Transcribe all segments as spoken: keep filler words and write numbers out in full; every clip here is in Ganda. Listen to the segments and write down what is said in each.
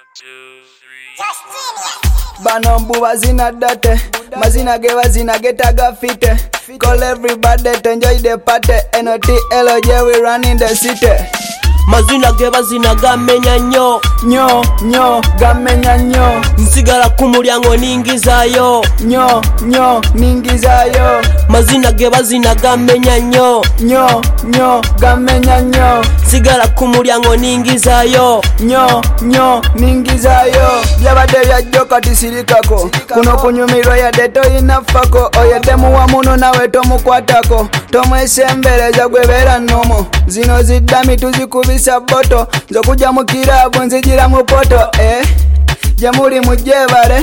Bano mbu bazina date, mazina ge bazina getaga fite. Call everybody to enjoy the party. N O T L O J, we running the city. Mazina ge bazina gamenya nyo Nyo, nyo, gamenya nyo. Nsigala ku mulyango ningizayo Nyo, nyo, ningizayo. Mazina ge bazina gamenya nyo Nyo, nyo, gamenya nyo. Nsigala ku mulyango ningizayo Nyo, nyo, ningizayo. Byabadde byajjo kati sirikako. Kuno kunyumirwa yadde toyinafako. Oyedde muwa muno nawe tomukwatako. Tomwesembereza gwe beera nnomo. Zino ziddami tuzikubisa boto. Nze kujja mu kiraabu nzigira mu poto. Eh, gye muli mujjebale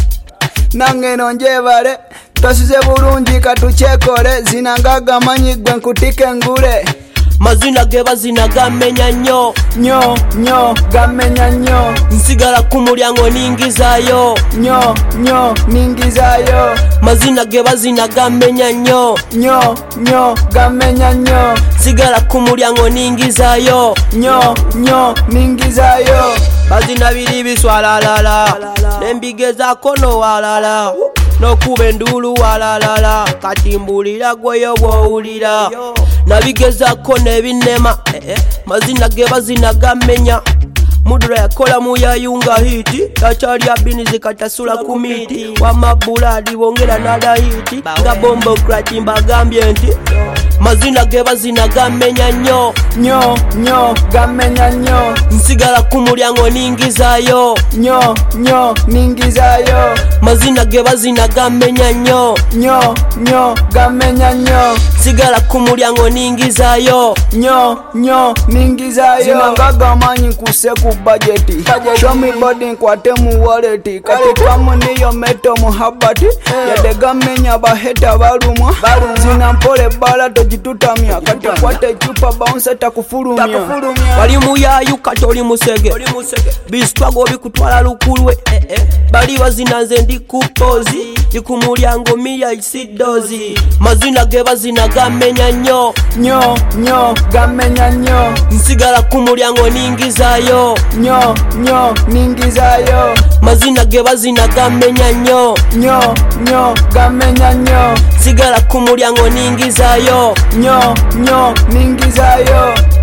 nange no njebale. Twasuze bulungi katukyekole. Zinanga gamanyi gwe nkutike ngule. Mazina ge bazina gamenya nyo Nyo, nyo, gamenya nyo. Nsigala ku mulyango ningizayo Nyo, nyo, ningizayo. Mazina ge bazina gamenya nyo Nyo, nyo, gamenya nyo. Nsigala ku mulyango ningizayo Nyo, nyo, ningizayo. Bazina biri biswalalala nembigezako no walala nokuba endulu walalala kati mbulira gweyo bwowulira nabigezako nebinema mazina ge bazina gamenya Mudura yakola muyayunga hiti Tacharya binizi katasula kumiti Wamabuladi wongera nada hiti Nga bombo krati mbagambye nti Mazina ge bazina gamenya nyo Nyo, nyo, gamenya nyo. Nsigala ku mulyango ningizayo Nyo, nyo, ningizayo. Mazina ge bazina gamenya nyo Nyo, nyo, gamenya nyo. Nsigala ku mulyango ningizayo Nyo, nyo, ningizayo. Zinanga gamanyi nkuse ku budgeti. Show me body nkwate mu wallet. Kati kamu niyo meto muhabati. Yade gamenya baheta balumwa. Zina mpole bala tojitutamya. Kati kwate chupa bounce takufurumya. Bali muyayu kati oli musege Bistwago bikutwala lukulwe Bali bazina nze ndi kupozi Iku mulyango miya isidozi Mazina ge bazina gamenya nyo Nyo, nyo, gamenya nyo. Nsigala ku mulyango ningizayo Nyo, nyo, ningizayo. Mazina ge bazina gamenya nyo Nyo, nyo, gamenya nyo. Nsigala ku mulyango ningizayo Nyo, nyo, ningizayo.